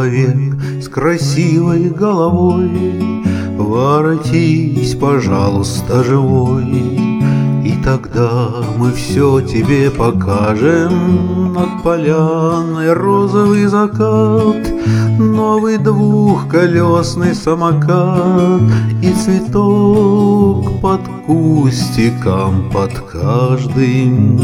Человек с красивой головой, воротись, пожалуйста, живой. И тогда мы все тебе покажем. Над поляной розовый закат, новый двухколесный самокат и цветок под кустиком под каждым.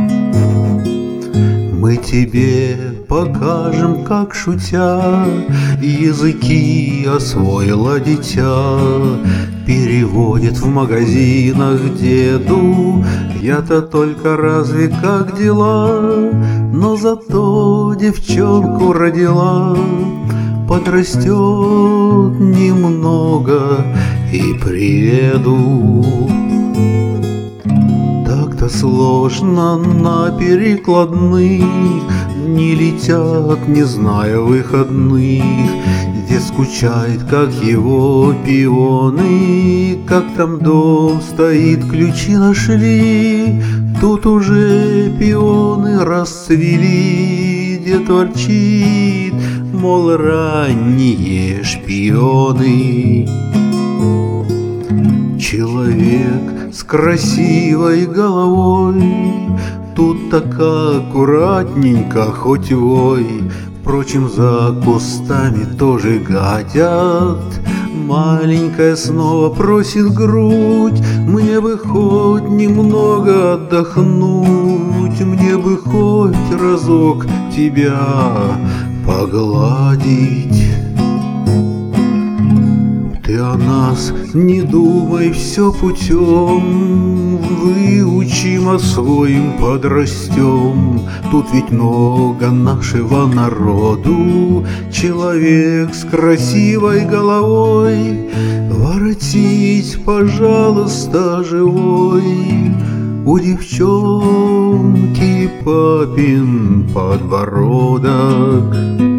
Мы тебе покажем, как шутя языки освоило дитя. Переводит в магазинах деду: я-то только разве как дела, но зато девчонку родила. Подрастет немного и приеду. Так-то сложно на перекладных, не летят, не зная выходных. Где скучает, как его пионы, как там дом стоит, ключи нашли. Тут уже пионы расцвели, дед ворчит, мол, ранние шпионы. Человек с красивой головой, тут так аккуратненько, хоть вой. Впрочем, за кустами тоже гадят. Маленькая снова просит грудь: мне бы хоть немного отдохнуть, мне бы хоть разок тебя погладить. Ты о нас не думай, все путем, выучим, освоим, подрастем. Тут ведь много нашего народу. Человек с красивой головой, воротись, пожалуйста, живой. У девчонки папин подбородок.